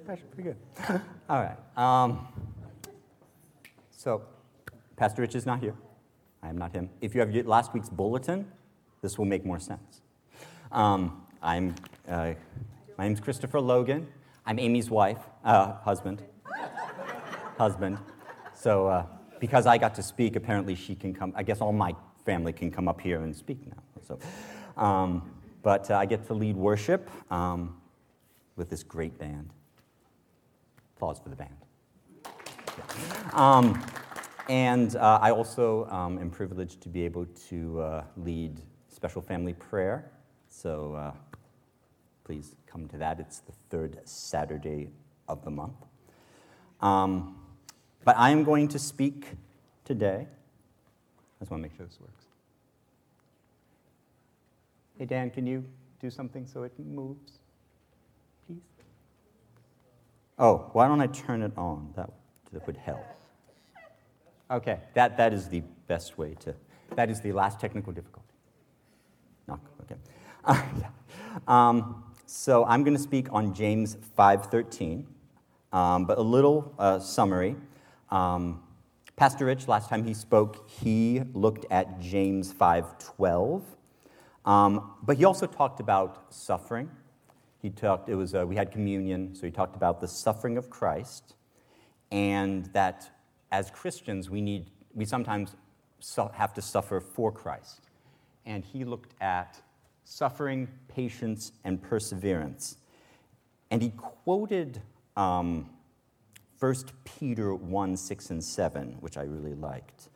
Actually, pretty good. All right. So, Pastor Rich is not here. I am not him. If you have last week's bulletin, this will make more sense. My name's Christopher Logan. I'm Amy's wife, husband. So, because I got to speak, apparently she can come. I guess all my family can come up here and speak now. So, but I get to lead worship with this great band. Applause for the band. And I also am privileged to be able to lead special family prayer. So please come to that. It's the third Saturday of the month. But I am going to speak today. I just want to make sure this works. Hey, Dan, can you do something so it moves, please? Oh, why don't I turn it on? That would help. Okay, that is the best way to, that is the last technical difficulty. No, okay. So I'm going to speak on James 5:13, but a little summary. Pastor Rich, last time he spoke, he looked at James 5:12, but he also talked about suffering. We had communion, so he talked about the suffering of Christ, and that as Christians we sometimes have to suffer for Christ. And he looked at suffering, patience, and perseverance. And he quoted 1 Peter 1:6 and 7, which I really liked.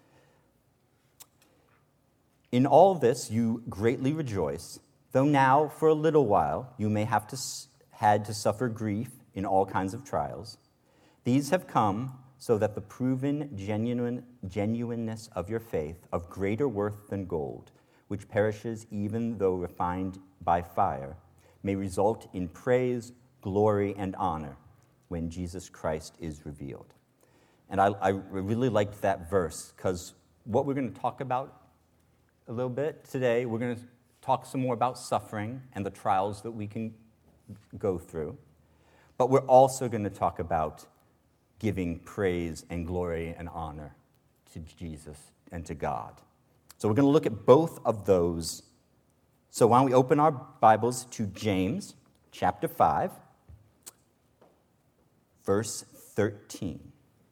In all this you greatly rejoice, though now for a little while you may have had to suffer grief in all kinds of trials. These have come so that the proven genuineness of your faith, of greater worth than gold, which perishes even though refined by fire, may result in praise, glory, and honor when Jesus Christ is revealed. And I really liked that verse, because what we're going to talk about a little bit today, we're going to talk some more about suffering and the trials that we can go through. But we're also going to talk about giving praise and glory and honor to Jesus and to God. So we're going to look at both of those. So why don't we open our Bibles to James chapter 5, verse 13.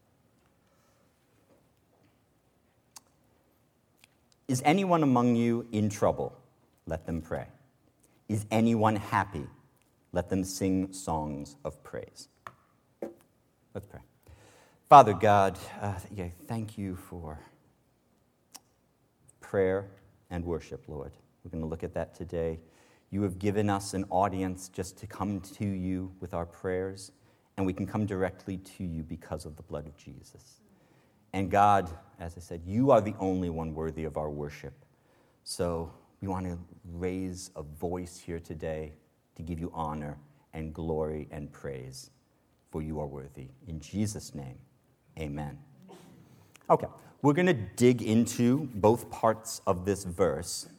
Is anyone among you in trouble? Let them pray. Is anyone happy? Let them sing songs of praise. Let's pray. Father God, thank you for prayer and worship, Lord. We're going to look at that today. You have given us an audience just to come to you with our prayers, and we can come directly to you because of the blood of Jesus. And God, as I said, you are the only one worthy of our worship. So we want to raise a voice here today to give you honor and glory and praise, for you are worthy. In Jesus' name, amen. Okay, we're going to dig into both parts of this verse.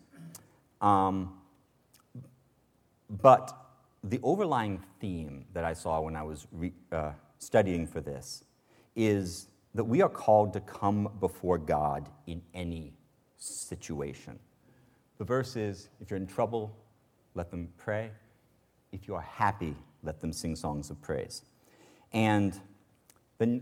But the overlying theme that I saw when I was studying for this is that we are called to come before God in any situation. The verse is, if you're in trouble, let them pray. If you are happy, let them sing songs of praise. And the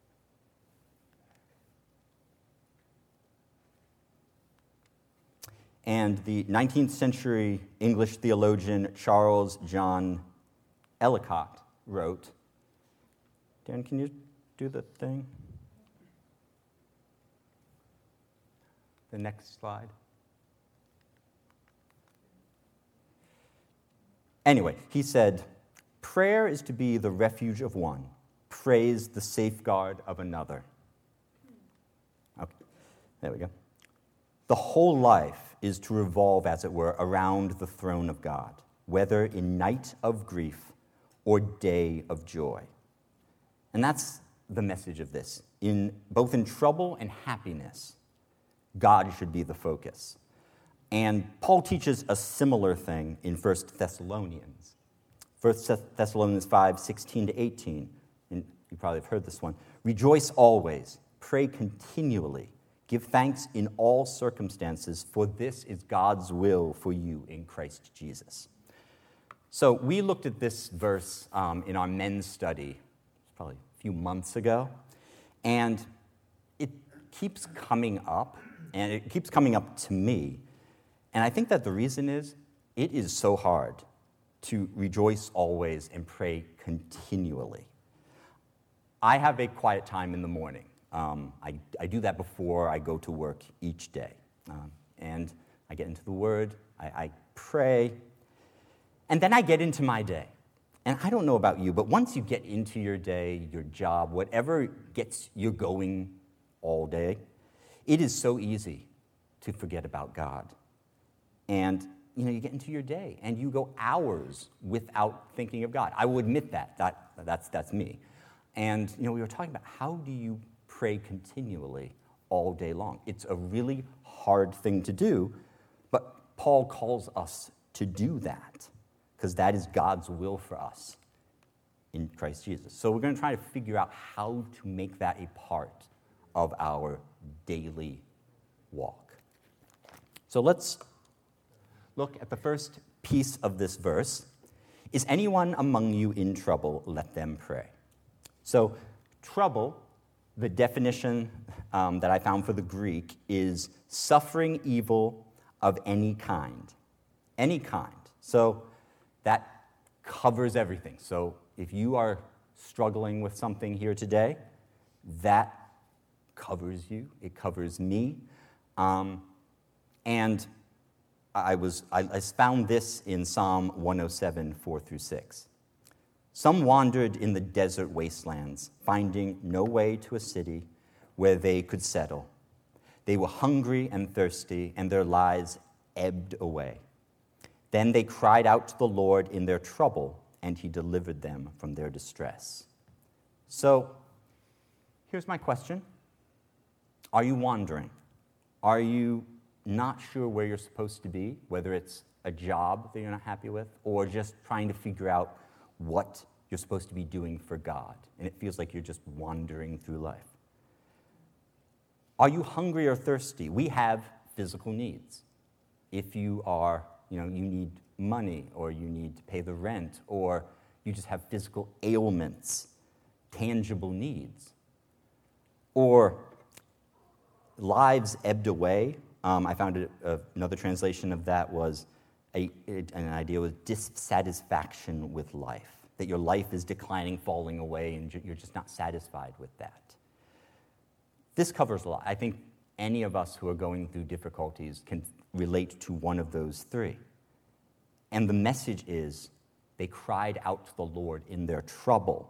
And the 19th century English theologian Charles John Ellicott wrote, Dan, can you do the thing? The next slide. Anyway, he said, prayer is to be the refuge of one, praise the safeguard of another. Okay, there we go. The whole life is to revolve, as it were, around the throne of God, whether in night of grief or day of joy. And that's the message of this. Both in trouble and happiness, God should be the focus. And Paul teaches a similar thing in 1 Thessalonians. 1 Thessalonians 5, 16 to 18, and you probably have heard this one. Rejoice always, pray continually, give thanks in all circumstances, for this is God's will for you in Christ Jesus. So we looked at this verse in our men's study probably a few months ago, and it keeps coming up, and it keeps coming up to me. And I think that the reason is it is so hard to rejoice always and pray continually. I have a quiet time in the morning. I do that before I go to work each day. And I get into the Word, I pray, and then I get into my day. And I don't know about you, but once you get into your day, your job, whatever gets you going all day, it is so easy to forget about God. And you get into your day, and you go hours without thinking of God. I will admit that's me. And we were talking about how do you pray continually all day long? It's a really hard thing to do, but Paul calls us to do that because that is God's will for us in Christ Jesus. So we're going to try to figure out how to make that a part of our daily walk. So let's look at the first piece of this verse. Is anyone among you in trouble? Let them pray. So trouble, the definition that I found for the Greek is suffering evil of any kind. Any kind. So that covers everything. So if you are struggling with something here today, that covers you. It covers me. And I found this in Psalm 107, 4 through 6. Some wandered in the desert wastelands, finding no way to a city where they could settle. They were hungry and thirsty, and their lives ebbed away. Then they cried out to the Lord in their trouble, and he delivered them from their distress. So, here's my question. Are you wandering? Are you not sure where you're supposed to be, whether it's a job that you're not happy with, or just trying to figure out what you're supposed to be doing for God, and it feels like you're just wandering through life? Are you hungry or thirsty? We have physical needs. If you are, you need money, or you need to pay the rent, or you just have physical ailments, tangible needs. Or lives ebbed away. I found another translation of that was an idea with dissatisfaction with life, that your life is declining, falling away, and you're just not satisfied with that. This covers a lot. I think any of us who are going through difficulties can relate to one of those three. And the message is, they cried out to the Lord in their trouble.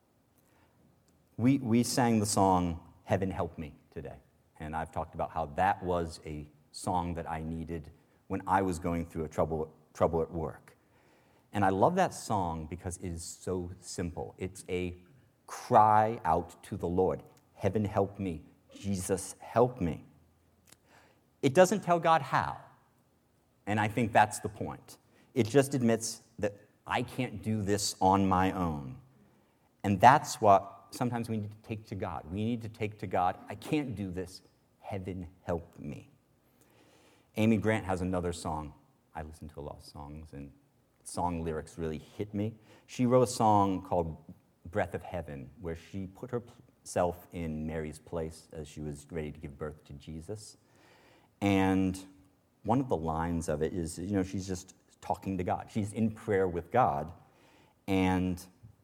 We sang the song, Heaven Help Me, today. And I've talked about how that was a song that I needed when I was going through a trouble at work. And I love that song because it is so simple. It's a cry out to the Lord. Heaven help me. Jesus help me. It doesn't tell God how. And I think that's the point. It just admits that I can't do this on my own. And that's what sometimes we need to take to God. We need to take to God, I can't do this. Heaven help me. Amy Grant has another song. I listen to a lot of songs, and song lyrics really hit me. She wrote a song called Breath of Heaven, where she put herself in Mary's place as she was ready to give birth to Jesus. And one of the lines of it is, she's just talking to God. She's in prayer with God. And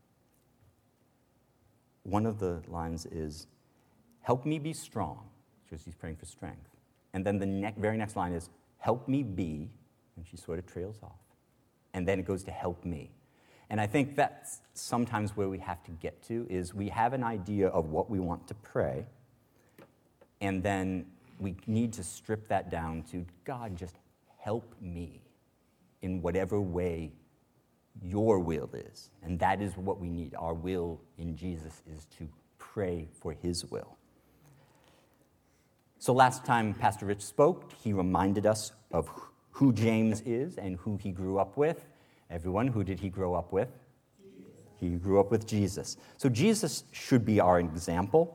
one of the lines is, help me be strong. She's praying for strength. And then the very next line is, help me be, and she sort of trails off. And then it goes to help me. And I think that's sometimes where we have to get to, is we have an idea of what we want to pray, and then we need to strip that down to, God, just help me in whatever way your will is. And that is what we need. Our will in Jesus is to pray for his will. So last time Pastor Rich spoke, he reminded us of who James is and who he grew up with. Everyone. Who did he grow up with? Jesus. He grew up with Jesus. So Jesus should be our example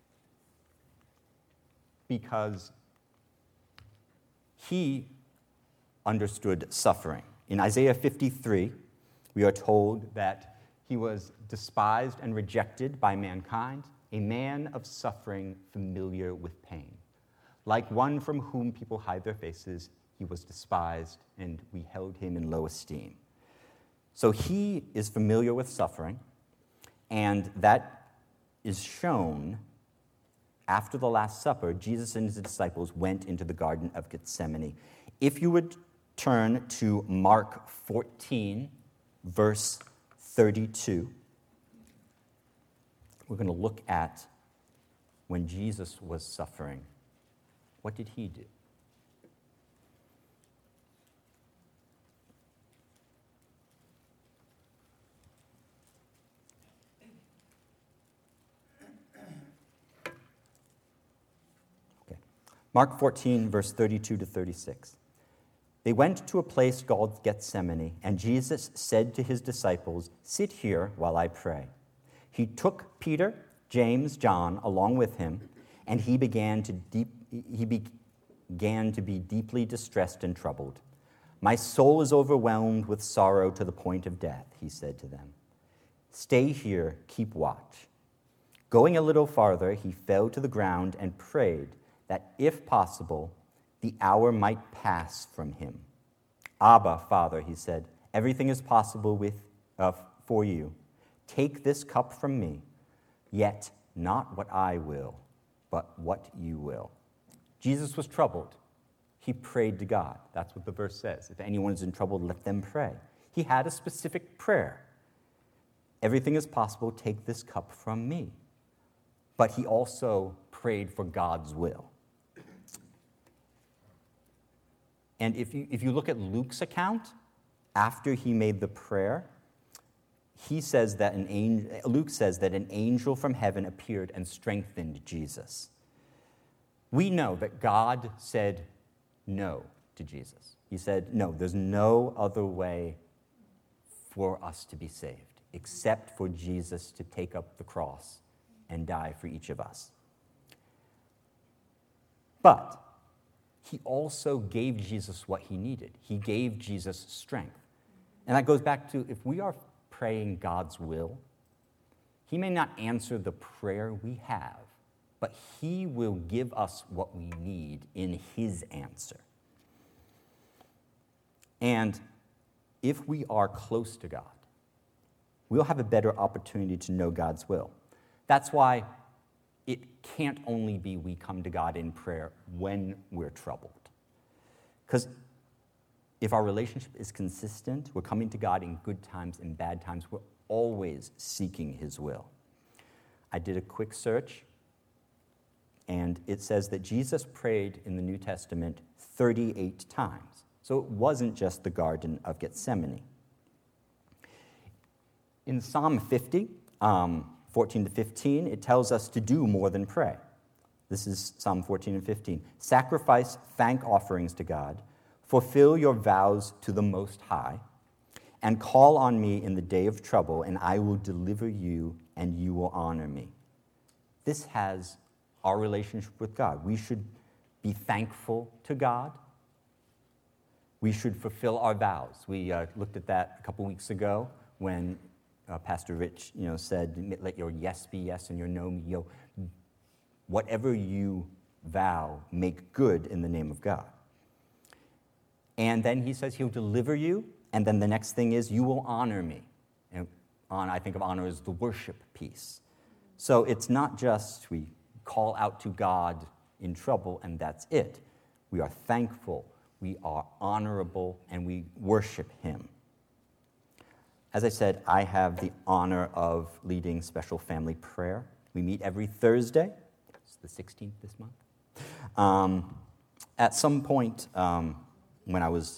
because he understood suffering. In Isaiah 53, we are told that he was despised and rejected by mankind, a man of suffering, familiar with pain. Like one from whom people hide their faces, he was despised, and we held him in low esteem. So he is familiar with suffering, and that is shown after the Last Supper. Jesus and his disciples went into the Garden of Gethsemane. If you would turn to Mark 14, verse 32, we're going to look at when Jesus was suffering. What did he do? Okay. Mark 14, verse 32 to 36. They went to a place called Gethsemane, and Jesus said to his disciples, "Sit here while I pray." He took Peter, James, John along with him, and he began to be deeply distressed and troubled. "My soul is overwhelmed with sorrow to the point of death," he said to them. "Stay here, keep watch." Going a little farther, he fell to the ground and prayed that, if possible, the hour might pass from him. "Abba, Father," he said, "everything is possible for you. Take this cup from me, yet not what I will, but what you will." Jesus was troubled. He prayed to God. That's what the verse says. If anyone is in trouble, let them pray. He had a specific prayer. Everything is possible, take this cup from me. But he also prayed for God's will. And if you look at Luke's account, after he made the prayer, Luke says that an angel from heaven appeared and strengthened Jesus. We know that God said no to Jesus. He said, no, there's no other way for us to be saved except for Jesus to take up the cross and die for each of us. But he also gave Jesus what he needed. He gave Jesus strength. And that goes back to, if we are praying God's will, he may not answer the prayer we have, but he will give us what we need in his answer. And if we are close to God, we'll have a better opportunity to know God's will. That's why it can't only be we come to God in prayer when we're troubled. Because if our relationship is consistent, we're coming to God in good times and bad times, we're always seeking his will. I did a quick search, and it says that Jesus prayed in the New Testament 38 times. So it wasn't just the Garden of Gethsemane. In Psalm 50, 14 to 15, it tells us to do more than pray. This is Psalm 14 and 15. "Sacrifice thank offerings to God, fulfill your vows to the Most High, and call on me in the day of trouble, and I will deliver you, and you will honor me." This has our relationship with God. We should be thankful to God. We should fulfill our vows. We looked at that a couple weeks ago when Pastor Rich, said, "Let your yes be yes and your no be no." Whatever you vow, make good in the name of God. And then he says he'll deliver you, and then the next thing is you will honor me. And I think of honor as the worship piece. So it's not just we call out to God in trouble and that's it. We are thankful, we are honorable, and we worship him. As I said, I have the honor of leading special family prayer. We meet every Thursday. It's the 16th this month. At some point when I was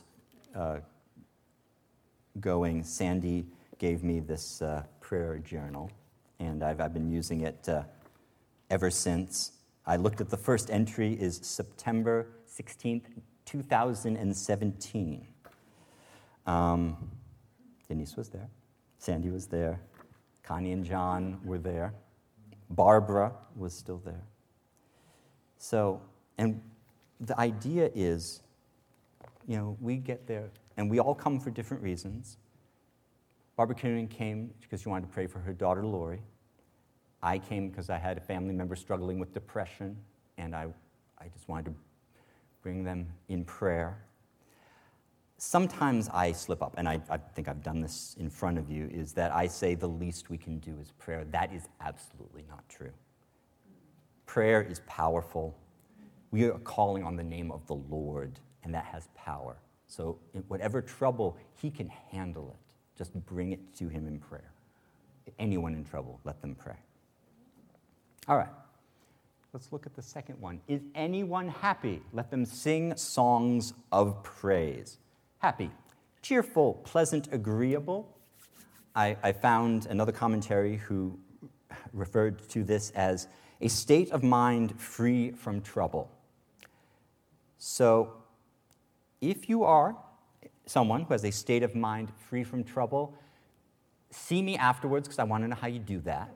going, Sandy gave me this prayer journal, and I've been using it ever since. I looked at the first entry is September 16th, 2017. Denise was there. Sandy was there. Connie and John were there. Barbara was still there. So, and the idea is, we get there, and we all come for different reasons. Barbara Kiernan came because she wanted to pray for her daughter, Lori. I came because I had a family member struggling with depression, and I just wanted to bring them in prayer. Sometimes I slip up, and I think I've done this in front of you, is that I say the least we can do is prayer. That is absolutely not true. Prayer is powerful. We are calling on the name of the Lord, and that has power. So in whatever trouble, he can handle it. Just bring it to him in prayer. Anyone in trouble, let them pray. All right. Let's look at the second one. Is anyone happy? Let them sing songs of praise. Happy, cheerful, pleasant, agreeable. I found another commentary who referred to this as a state of mind free from trouble. So, if you are someone who has a state of mind free from trouble, see me afterwards because I want to know how you do that.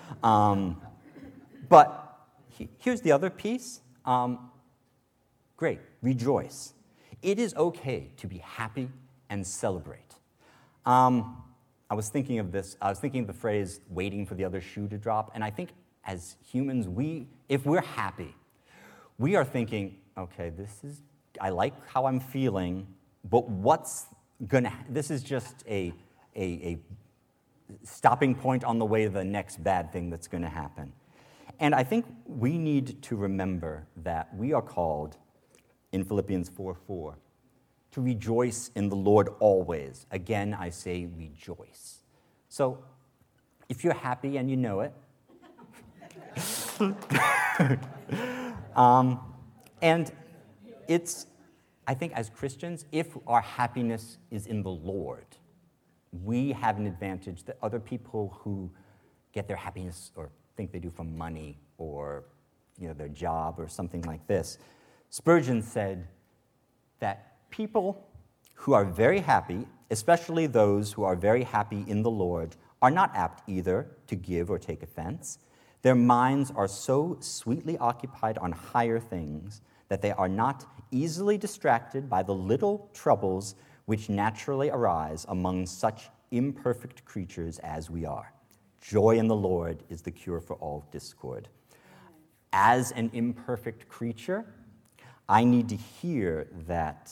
But here's the other piece. Great, rejoice. It is okay to be happy and celebrate. I was thinking of this. I was thinking of the phrase, waiting for the other shoe to drop. And I think as humans, if we're happy, we are thinking, okay, I like how I'm feeling, but this is just a stopping point on the way to the next bad thing that's going to happen. And I think we need to remember that we are called in Philippians 4:4, to rejoice in the Lord always. Again, I say rejoice. So, if you're happy and you know it, and I think as Christians, if our happiness is in the Lord, we have an advantage that other people who get their happiness or think they do from money or their job or something like this. Spurgeon said that people who are very happy, especially those who are very happy in the Lord, are not apt either to give or take offense. Their minds are so sweetly occupied on higher things that they are not easily distracted by the little troubles which naturally arise among such imperfect creatures as we are. Joy in the Lord is the cure for all discord. As an imperfect creature, I need to hear that,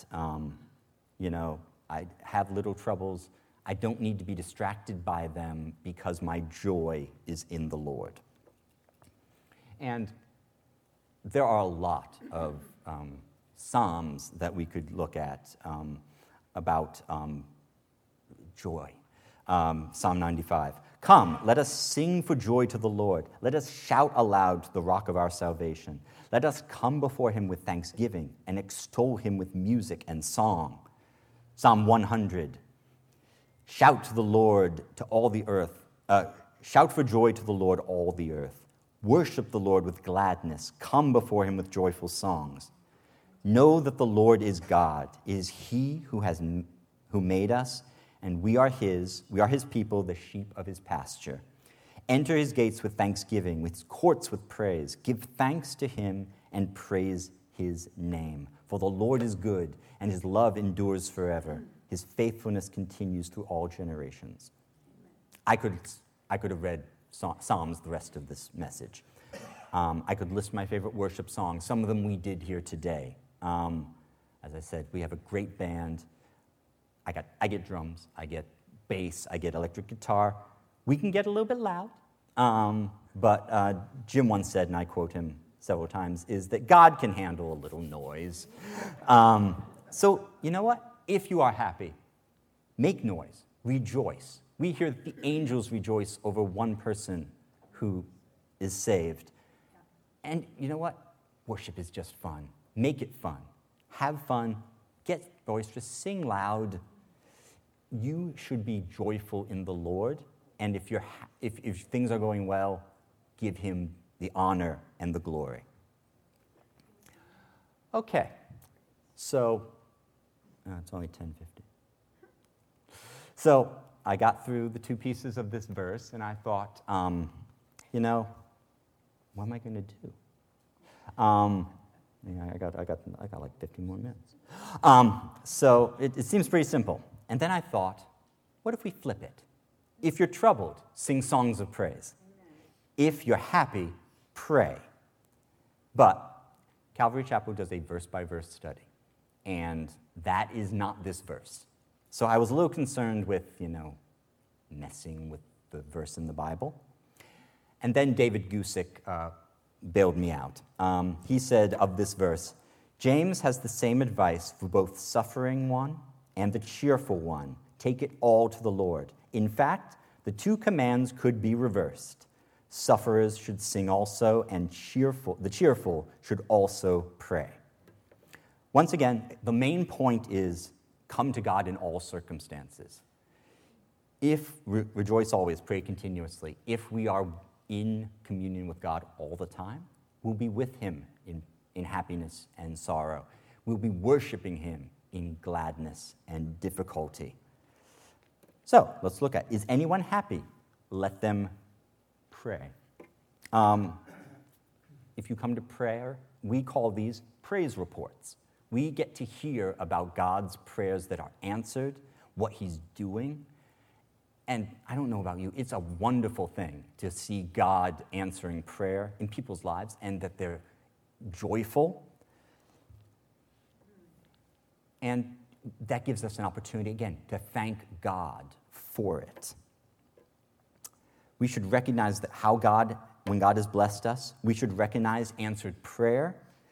I have little troubles. I don't need to be distracted by them because my joy is in the Lord. And there are a lot of Psalms that we could look at about joy. Psalm 95. Come, let us sing for joy to the Lord. Let us shout aloud to the rock of our salvation. Let us come before him with thanksgiving and extol him with music and song. Psalm 100. Shout to the Lord to all the earth. Shout for joy to the Lord, all the earth. Worship the Lord with gladness. Come before him with joyful songs. Know that the Lord is God. It is he who made us, and we are his people, the sheep of his pasture. Enter his gates with thanksgiving, his courts with praise. Give thanks to him and praise his name. For the Lord is good, and his love endures forever. His faithfulness continues through all generations. I could have read Psalms the rest of this message. I could list my favorite worship songs. Some of them we did here today. As I said, we have a great band. I get drums, I get bass, I get electric guitar. We can get a little bit loud, but Jim once said, and I quote him several times, is that God can handle a little noise. So you know what? If you are happy, make noise, rejoice. We hear that the angels rejoice over one person who is saved. And you know what? Worship is just fun. Make it fun. Have fun. Get boisterous. Sing loud. You should be joyful in the Lord. And if things are going well, give him the honor and the glory. Okay. So, it's only 10:50. So, I got through the 2 pieces of this verse, and I thought, what am I going to do? I got like 15 more minutes. So it seems pretty simple. And then I thought, what if we flip it? If you're troubled, sing songs of praise. If you're happy, pray. But Calvary Chapel does a verse-by-verse study, and that is not this verse. So I was a little concerned with, messing with the verse in the Bible. And then David Gusick bailed me out. He said of this verse, James has the same advice for both suffering one and the cheerful one. Take it all to the Lord. In fact, the 2 commands could be reversed. Sufferers should sing also, and the cheerful should also pray. Once again, the main point is come to God in all circumstances. If rejoice always, pray continuously. If we are in communion with God all the time, we'll be with him in happiness and sorrow. We'll be worshiping him in gladness and difficulty. So let's look at, is anyone happy? Let them pray. If you come to prayer, we call these praise reports. We get to hear about God's prayers that are answered, what he's doing. And I don't know about you, it's a wonderful thing to see God answering prayer in people's lives and that they're joyful. And that gives us an opportunity, again, to thank God for it. We should recognize that when God has blessed us, we should recognize answered prayer.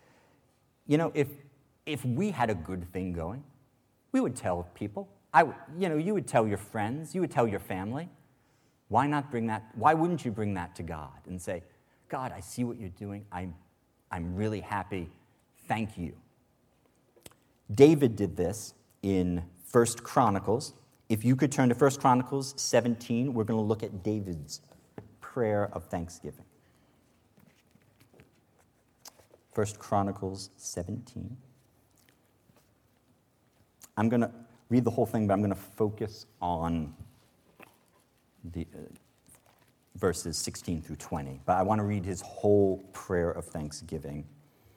If we had a good thing going, we would tell people. You would tell your friends, you would tell your family. Why not bring that? Why wouldn't you bring that to God and say, God, I see what you're doing. I'm really happy. Thank you. David did this in 1 Chronicles. If you could turn to 1 Chronicles 17, we're going to look at David's prayer of thanksgiving. 1 Chronicles 17. I'm going to read the whole thing, but I'm going to focus on the verses 16 through 20. But I want to read his whole prayer of thanksgiving.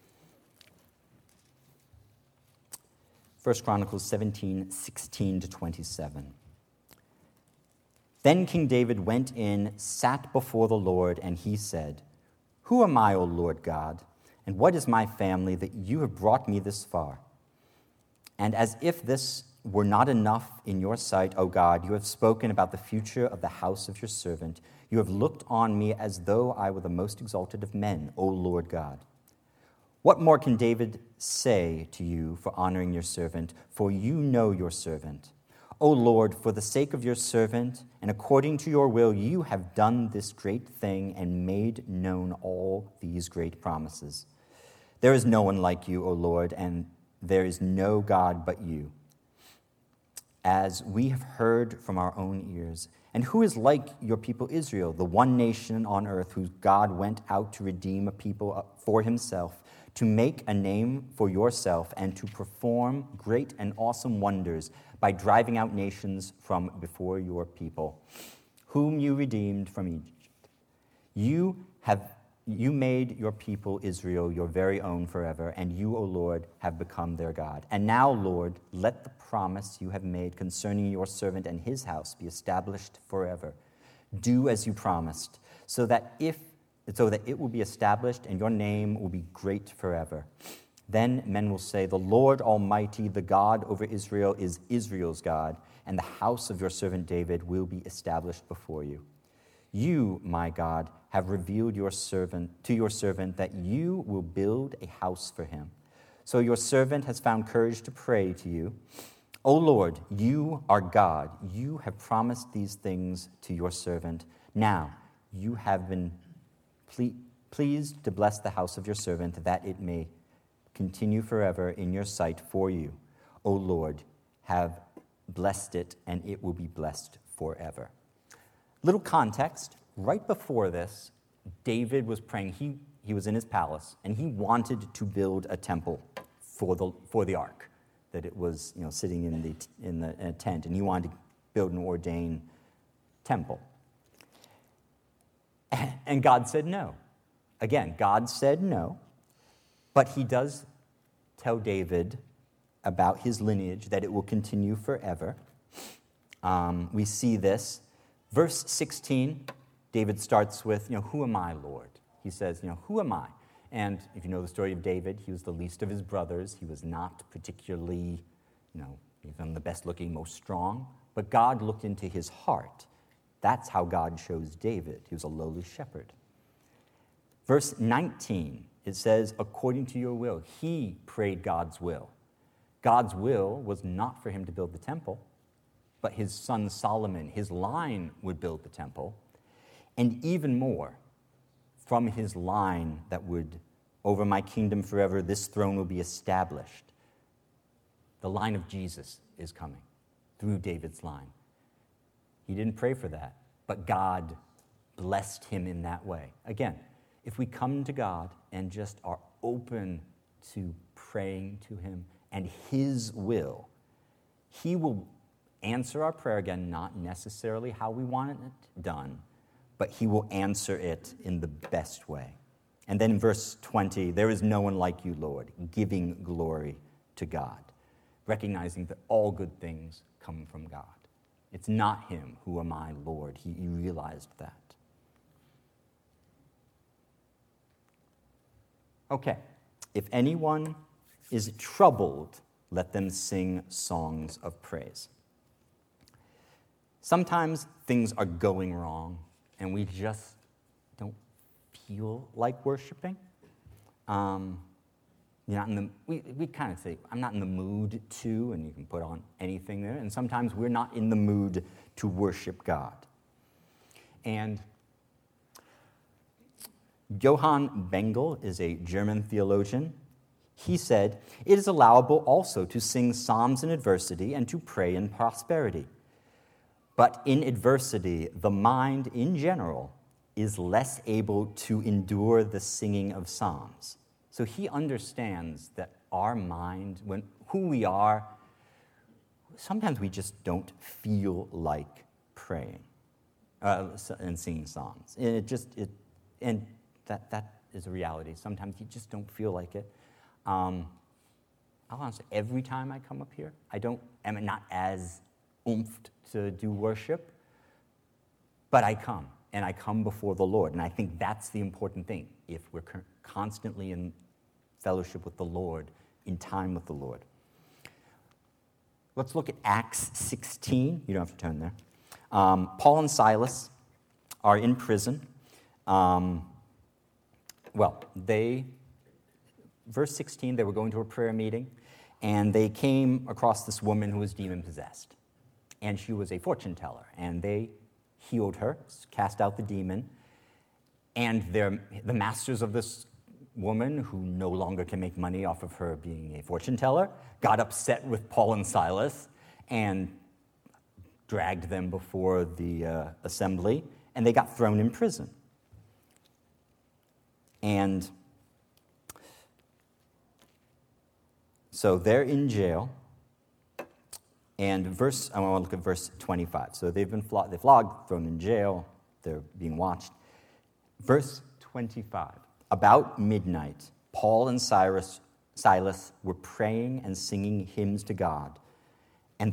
1 Chronicles 17, 16 to 27. Then King David went in, sat before the Lord, and he said, Who am I, O Lord God, and what is my family that you have brought me this far? And as if this were not enough in your sight, O God, you have spoken about the future of the house of your servant. You have looked on me as though I were the most exalted of men, O Lord God. What more can David say to you for honoring your servant? For you know your servant. O Lord, for the sake of your servant, and according to your will, you have done this great thing and made known all these great promises. There is no one like you, O Lord, and there is no God but you, as we have heard from our own ears. And who is like your people Israel, the one nation on earth whose God went out to redeem a people for himself, to make a name for yourself, and to perform great and awesome wonders by driving out nations from before your people, whom you redeemed from Egypt. You made your people Israel your very own forever, and you, O Lord, have become their God. And now, Lord, let the promise you have made concerning your servant and his house be established forever. Do as you promised, so that it will be established and your name will be great forever. Then men will say, The Lord Almighty, the God over Israel, is Israel's God, and the house of your servant David will be established before you. You, my God, have revealed your servant that you will build a house for him. So your servant has found courage to pray to you. O Lord, you are God. You have promised these things to your servant. Now you have been pleased to bless the house of your servant, that it may continue forever in your sight for you. O Lord, have blessed it, and it will be blessed forever. Little context, right before this, David was praying. He was in his palace, and he wanted to build a temple for the ark, that it was sitting in a tent, and he wanted to build and ordain temple. And God said no. Again, God said no, but he does tell David about his lineage, that it will continue forever. We see this. Verse 16, David starts with, who am I, Lord? He says, who am I? And if you know the story of David, he was the least of his brothers. He was not particularly, even the best looking, most strong. But God looked into his heart. That's how God chose David. He was a lowly shepherd. Verse 19, it says, according to your will. He prayed God's will. God's will was not for him to build the temple, but his son Solomon, his line, would build the temple. And even more, from his line that would, over my kingdom forever, this throne will be established. The line of Jesus is coming through David's line. He didn't pray for that, but God blessed him in that way. Again, if we come to God and just are open to praying to him and his will, he will answer our prayer, again, not necessarily how we want it done, but he will answer it in the best way. And then in verse 20, there is no one like you, Lord, giving glory to God, recognizing that all good things come from God. It's not him, who am I, Lord. He realized that. Okay, if anyone is troubled, let them sing songs of praise. Sometimes things are going wrong, and we just don't feel like worshiping. We kind of say, I'm not in the mood to, and you can put on anything there, and sometimes we're not in the mood to worship God. And Johann Bengel is a German theologian. He said, it is allowable also to sing psalms in adversity and to pray in prosperity. But in adversity, the mind in general is less able to endure the singing of psalms. So he understands that our mind, who we are, sometimes we just don't feel like praying and singing psalms. And that is a reality. Sometimes you just don't feel like it. I'll honestly, every time I come up here, I'm not as oomphed to do worship, but I come before the Lord, and I think that's the important thing, if we're constantly in fellowship with the Lord, in time with the Lord. Let's look at Acts 16. You don't have to turn there. Paul and Silas are in prison. Verse 16, they were going to a prayer meeting, and they came across this woman who was demon-possessed. And she was a fortune teller, and they healed her, cast out the demon. And the masters of this woman, who no longer can make money off of her being a fortune teller, got upset with Paul and Silas and dragged them before the assembly, and they got thrown in prison. And so they're in jail. And I want to look at verse 25. So they've been flogged, thrown in jail, they're being watched. Verse 25. About midnight, Paul and Silas were praying and singing hymns to God, and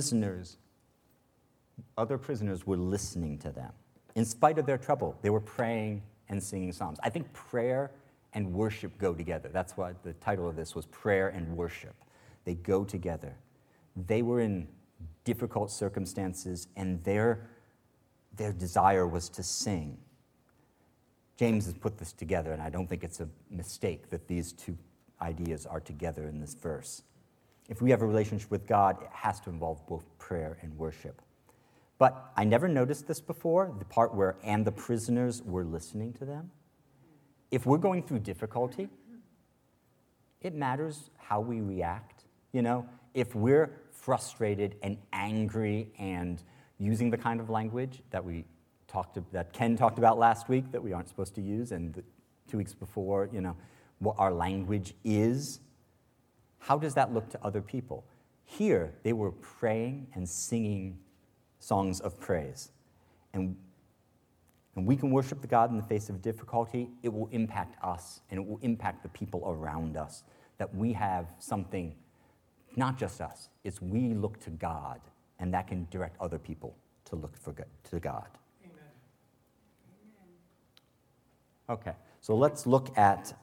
other prisoners were listening to them. In spite of their trouble, they were praying and singing psalms. I think prayer and worship go together. That's why the title of this was Prayer and Worship. They go together. They were in difficult circumstances, and their desire was to sing. James has put this together, and I don't think it's a mistake that these two ideas are together in this verse. If we have a relationship with God, it has to involve both prayer and worship. But I never noticed this before, the part where, and the prisoners were listening to them. If we're going through difficulty, it matters how we react. If we're frustrated and angry and using the kind of language that Ken talked about last week that we aren't supposed to use, and 2 weeks before, what our language is, how does that look to other people? Here, they were praying and singing songs of praise. And we can worship the God in the face of difficulty. It will impact us, and it will impact the people around us, that we have something, not just us, it's we look to God, and that can direct other people to look to God. Amen. Okay, so let's look at,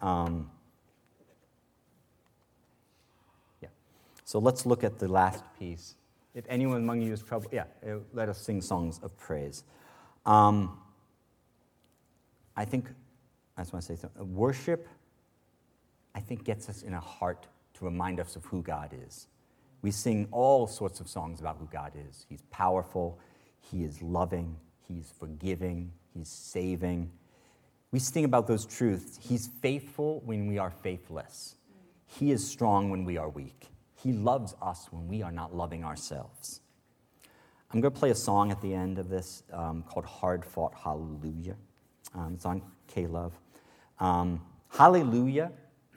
So let's look at the last piece. If anyone among you is troubled, let us sing songs of praise. I think, I just want to say something. Worship, I think, gets us in a heart to remind us of who God is. We sing all sorts of songs about who God is. He's powerful, He is loving, He's forgiving, He's saving. We sing about those truths. He's faithful when we are faithless. He is strong when we are weak. He loves us when we are not loving ourselves. I'm going to play a song at the end of this called Hard Fought Hallelujah. It's on K-Love. Hallelujah,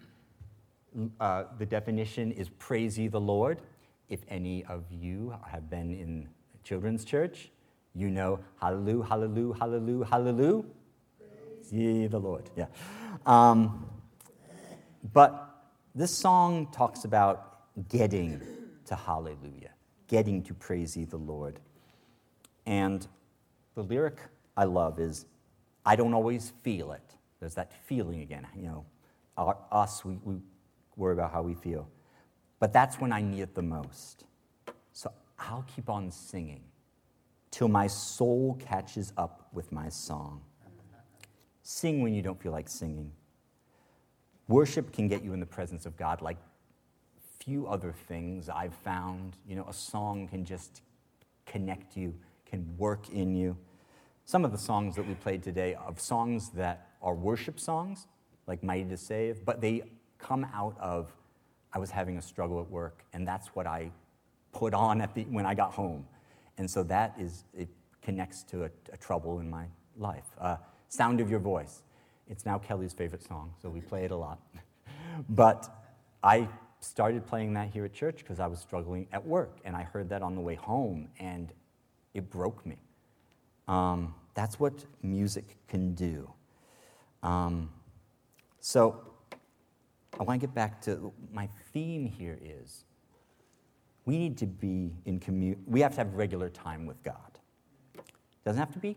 the definition is praise ye the Lord. If any of you have been in children's church, you know hallelujah, hallelujah, hallelujah, hallelujah. Praise ye the Lord. Yeah. But this song talks about getting to hallelujah, getting to praise ye the Lord. And the lyric I love is, I don't always feel it. There's that feeling again, we worry about how we feel. But that's when I need it the most. So I'll keep on singing till my soul catches up with my song. Sing when you don't feel like singing. Worship can get you in the presence of God like few other things I've found. A song can just connect you, can work in you. Some of the songs that we played today are songs that are worship songs, like Mighty to Save, but they come out of, I was having a struggle at work, and that's what I put on when I got home. And so it connects to a trouble in my life. Sound of Your Voice. It's now Kelly's favorite song, so we play it a lot. But I started playing that here at church because I was struggling at work, and I heard that on the way home, and it broke me. That's what music can do. So I want to get back to my theme here is we need to be we have to have regular time with God. Doesn't have to be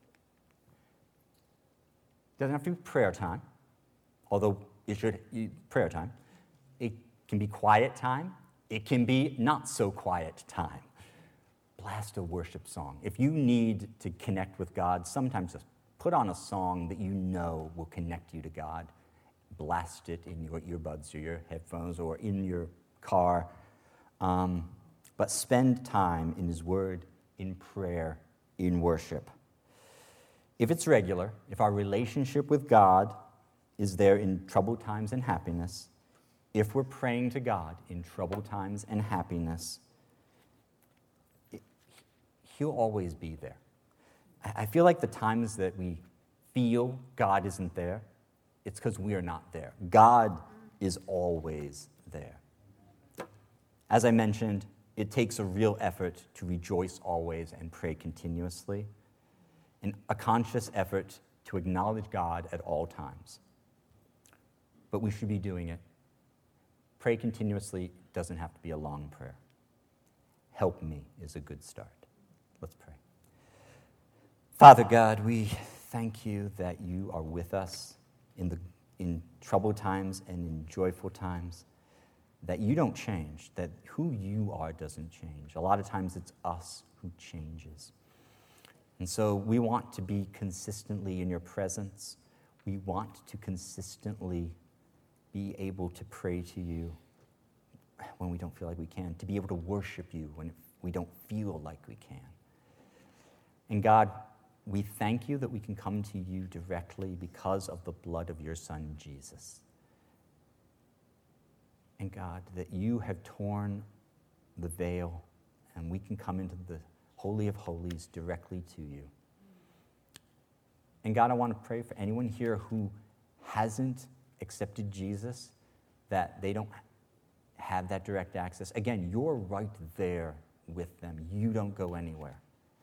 prayer time, although it should be prayer time. It can be quiet time. It can be not so quiet time. Blast a worship song. If you need to connect with God, sometimes just put on a song that you know will connect you to God. Blast it in your earbuds or your headphones or in your car. But spend time in His Word, in prayer, in worship. If it's regular, if our relationship with God is there in troubled times and happiness, if we're praying to God in troubled times and happiness, He'll always be there. I feel like the times that we feel God isn't there, it's because we are not there. God is always there. As I mentioned, it takes a real effort to rejoice always and pray continuously, and a conscious effort to acknowledge God at all times. But we should be doing it. Pray continuously doesn't have to be a long prayer. Help me is a good start. Let's pray. Father God, we thank you that you are with us in troubled times and in joyful times, that you don't change, that who you are doesn't change. A lot of times it's us who changes. And so we want to be consistently in your presence. We want to consistently be able to pray to you when we don't feel like we can, to be able to worship you when we don't feel like we can. And God, we thank you that we can come to you directly because of the blood of your Son, Jesus. And God, that you have torn the veil and we can come into the Holy of Holies directly to you. And God, I want to pray for anyone here who hasn't accepted Jesus, that they don't have that direct access. Again, you're right there with them. You don't go anywhere.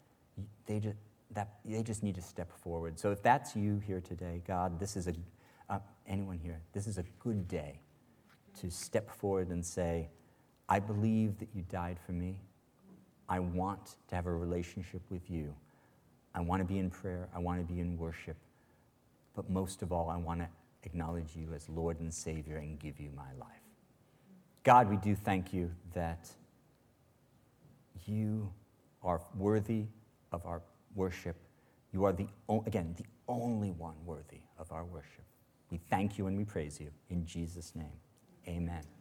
they just need to step forward. So if that's you here today, God, this is anyone here, this is a good day to step forward and say, I believe that you died for me. I want to have a relationship with you. I want to be in prayer. I want to be in worship. But most of all, I want to acknowledge you as Lord and Savior and give you my life. God, we do thank you that you are worthy of our worship. You are, the only one worthy of our worship. We thank you and we praise you. In Jesus' name, amen.